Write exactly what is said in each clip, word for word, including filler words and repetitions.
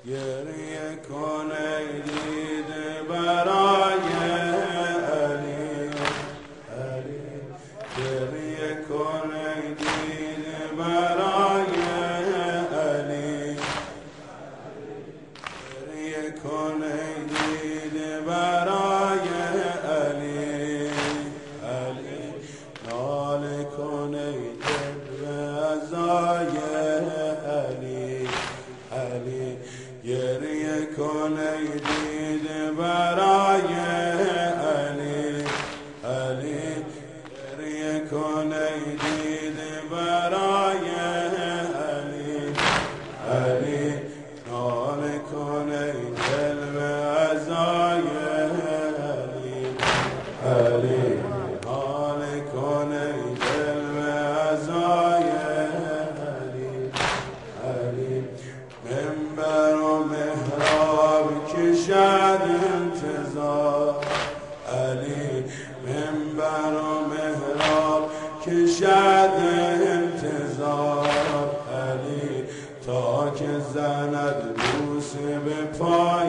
گریه کن ای دیده برای علی علی گریه کن ای دیده برای علی گریه کن ای دیده برای علی علی ناله کن ای دل به عزای علی علی گریه کن ای دیده برای علی علی گریه کن ای دیده برای علی علی ناله کن ای دل به عزای علی علی ناله کن ای دل به عزای علی علی منبر و محراب کشد انتظار علی منبر و محراب کشد انتظار علی تا که زند بوسه به پای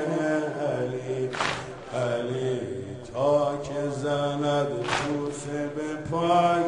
علی علی تا که زند بوسه به پای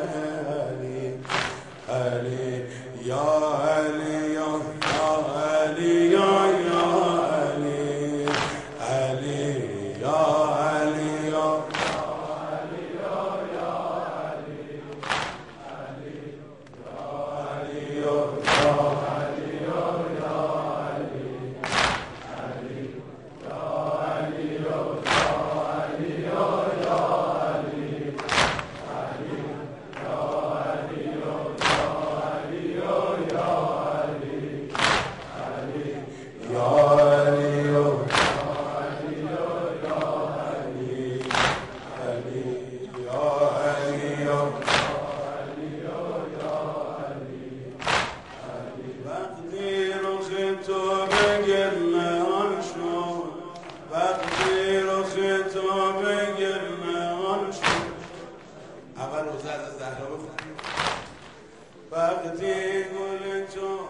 علی علی یا علی یا علی یا یا علی علی یا علی یا علی یا یا علی علی یا علی یا علی یا یا علی علی یا علی یا علی یا یا علی علی یا علی یا علی یا یا علی علی یا علی یا علی یا یا علی علی یا علی یا علی یا یا علی علی وقتی رخ تو به گرمه‌آن شد وقتی رخ تو به گرمه‌آن شد اول روزه از زهرا بخونیم وقتی گل تو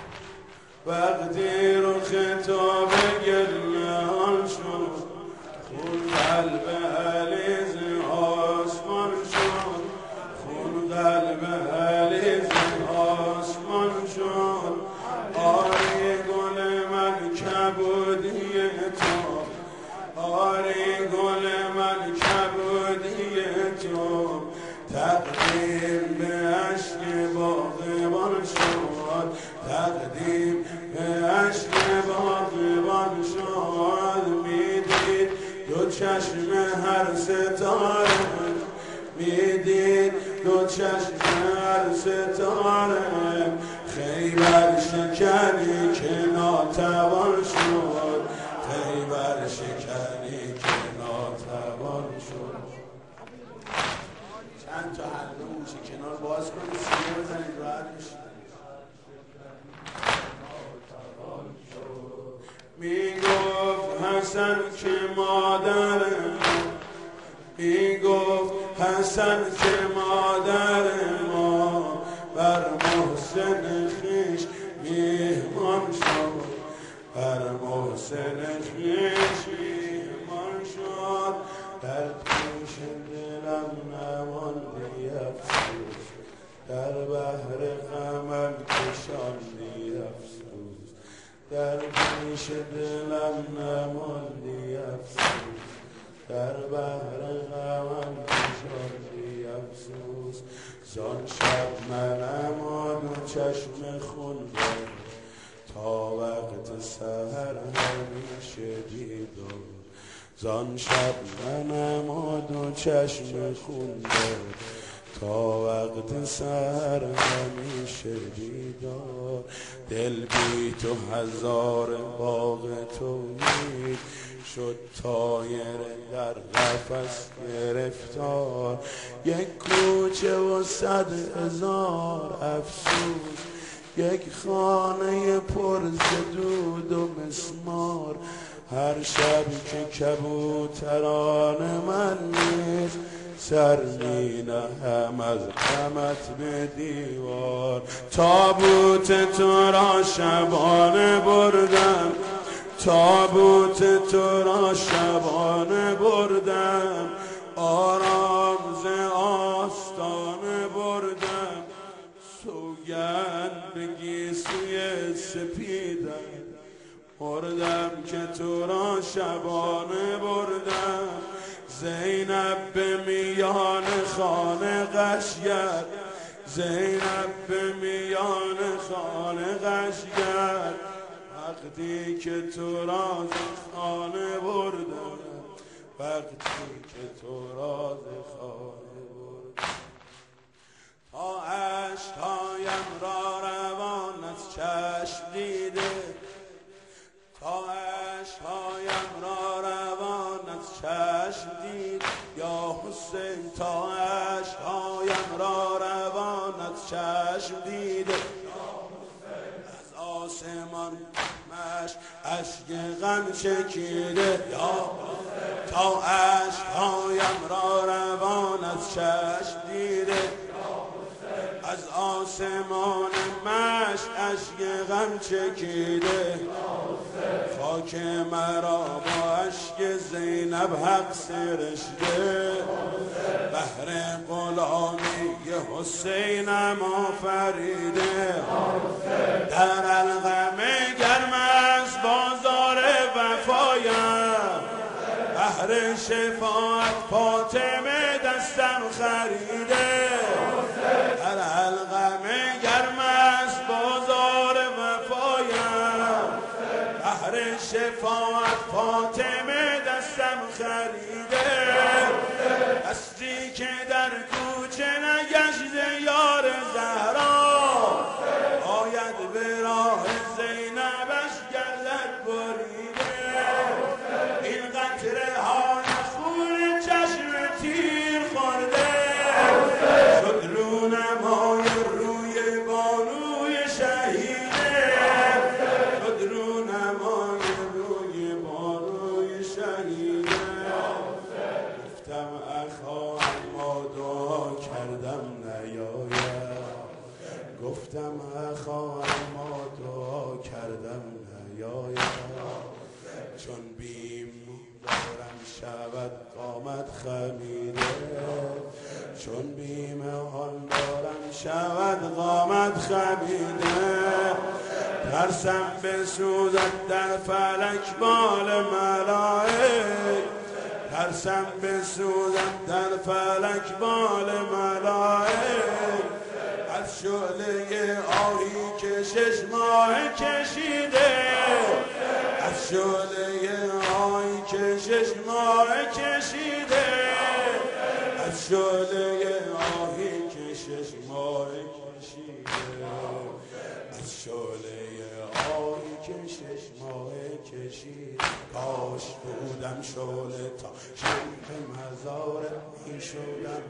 وقتی رخ تو به گرمه‌آن شد خون قلب علی ز آسمان شد خون قلب علی ز آسمان شد آری گل من کبودی تو آری گل من کبودی تو تقدیم به عشق باغبان شد تقدیم به عشق باغبان شد میدید دو چشم هر ستاره میدید دو چشم هر ستاره خیبر شکنی که ناتوان شد خیبر شکنی که ناتوان شد چند تا حلقه موشه کنار باز کنید سینه بزنید راحت میشید میگفت حسن که مادر میگفت حسن که مادر ما بر محسن خویش میهمان شد بر محسن خویش میهمان شد در پیش دلم نماندی افسوس در بحر غمم کشاندی افسوس در پیش دلم نماندی افسوس در بحر غمم کشاندی افسوس زان شب منم و دو چشم خون دار تا وقت سحر همیشه دیدار زان شب منم و دو چشم خون دار تا وقت سحر همیشه بیدار دل بی تو هزار باغ توحید شد طایر در قفس گرفتار یک کوچه و صد هزار افسوس یک خانه پر ز دود و مسمار هر شب که کبوتران من نیست سر می نهم از غمت به دیوار. تابوت تو را شبانه بردم، تابوت تو را شبانه بردم، آرام ز آستانه بردم. سوگند به گیسوی سپیدم مردم که تو را شبانه بردم. زینب به میان خانه غش کرد، زینب به میان خانه غش کرد. وقتی که تو را ز خانه بردم، وقتی که تو را ز خانه بردم. تا عشقهایم را روان از چشم دیده، تا عشقهایم را روان از چشم دید. یا حسین تا عشقهایم را روان از چشم دیده، از آسمان مشک اشک غم چکیده. یا تا عشقهایم را روان از چشم دیده، از آسمان مشک اشک غم چکیده. خاک مرا با اشک زینب حق سرشته، بهر غلامی حسینم آفریده. در الغم گرم از بازار وفایم، بهر شفاعت فاطمه دستم خریده. در الغم گرم از بازار وفایم، بهر شفاعت فاطمه دستم خریده. دستی که در کوچه نگشته یار زهرا، باید به راه زینبش گردد بریده. این قطره ها خون چشم تیر خورده، شد رونمای روی بانوی شهیده، شد رونمای روی بانوی شهیده. گفتم اخا ما دعا کردم نیاید، گفتم اخا ما دعا کردم نیاید. چون بیم دارم شود قامت خمیده، چون بیم آن دارم شود قامت خمیده. ترسم بسوزد در فلک بال ملائک، ترسم بسوزد در فلک بال ملائک. از شعله آهی که شش ماه کشیده، از شعله آهی که شش ماه کشیده، از شعله آهی که شش ماه کشیده، از شعله آهی که شش ماه کشیده. کاش بودم شعله تا شمع مزارت می شدم،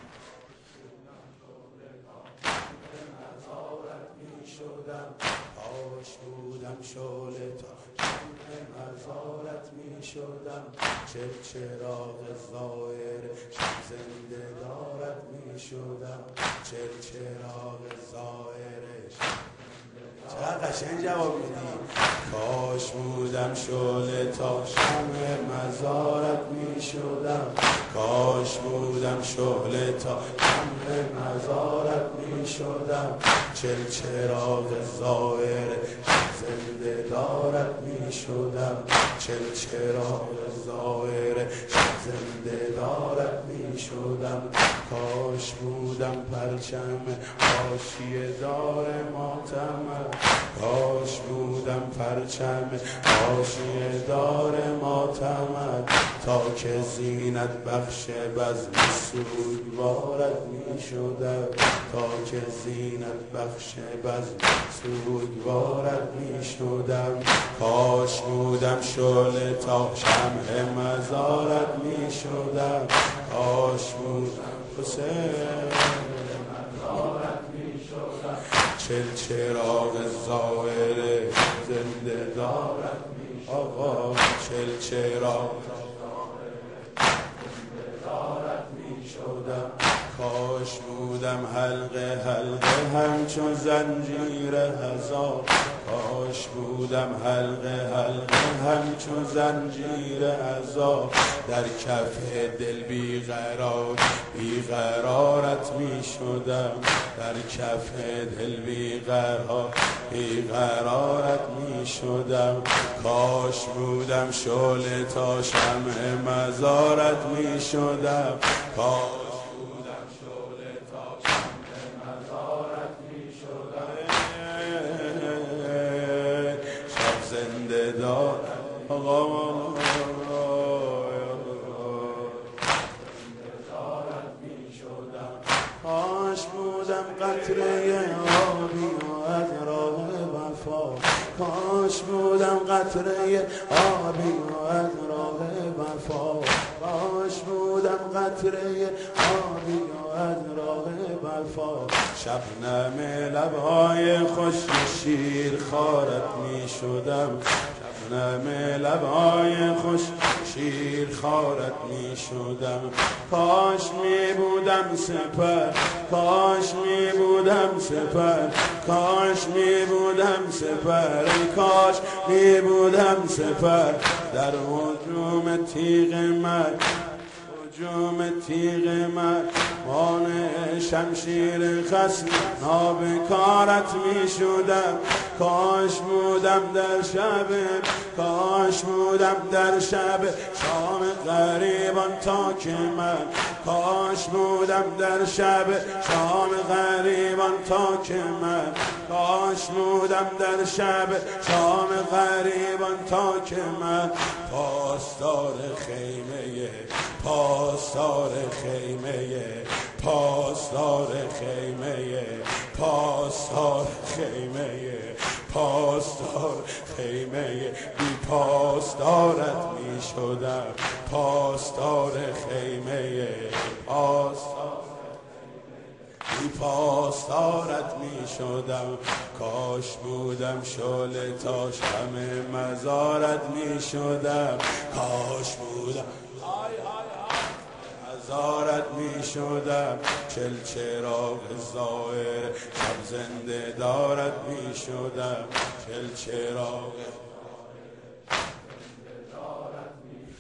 کاش بودم شعله تا شمع مزارت می شدم. چه چراغ ظاهر شب زنده دارت می شدم، چه چراغ ظاهر چقدر قشنگ جواب میدی. کاش بودم شعله تا شمع مزارت می شدم، کاش بودم شعله تا شمع مزارت می شدم. چل چراغ ظاهر زنده دارت می شدم، چل چراغ ظاهر زنده دارت می شدم. کاش بودم پرچم حاشیه دار ماتم، کاش بودم پرچم حاشیه دار ماتم. تا که زینت بخش بزم سوگوارت می شدم، تا که زینت بخش بزم سوگوارت می شدم. کاش بودم شعله تا شمع مزارت می شدم، کاش بودم حسین مزارت می شدم. چل چراغ ظاهر زنده دارت می شدم، آقا چل چراغ شدم. کاش بودم حلقه حلقه همچون زنجیر هزار، کاش بودم حلقه حلقه همچون زنجیر هزار، در کف دل بیقرار بیقرارت می شدم، در کف دل بیقرار بیقرارت می شدم. کاش بودم شعله تا شمع مزارت می شدم، کاش بودم شعله تا شمع مزارت می شدم. شب زنده دار آقا کاش بودم قطره آبی و از راه وفا، کاش بودم قطره آبی و از راه وفا، کاش بودم قطره آبی و از راه وفا. شبنم لبهای خوش شیر خارت می شدم، شبنم لبهای خوش شیر خارت می شدم. کاش می بودم سپر، کاش می بودم سپر، کاش می بودم سپر، کاش می بودم سپر در هجوم تیغ من، هجوم تیغ من مانع شمشیر خصم نابکارت می شدم. کاش بودم در شب، کاش بودم در شب شام غریبان تا که من، کاش بودم در شب شام غریبان تا که من، کاش بودم در شب شام غریبان تا که من. پاسدار خیمه، پاسدار خیمه، پاسدار خیمه، پاسدار خیمه، پاسدار خیمه، بی پاسدارت می شدم، پاسدار خیمه، پاسدار بی پاسدارت می شدم. کاش بودم شعله تا شمع مزارت می شدم، کاش بودم مزارت می شدم. چل چراغ ظاهر شب زنده دارت می شدم، چل چراغ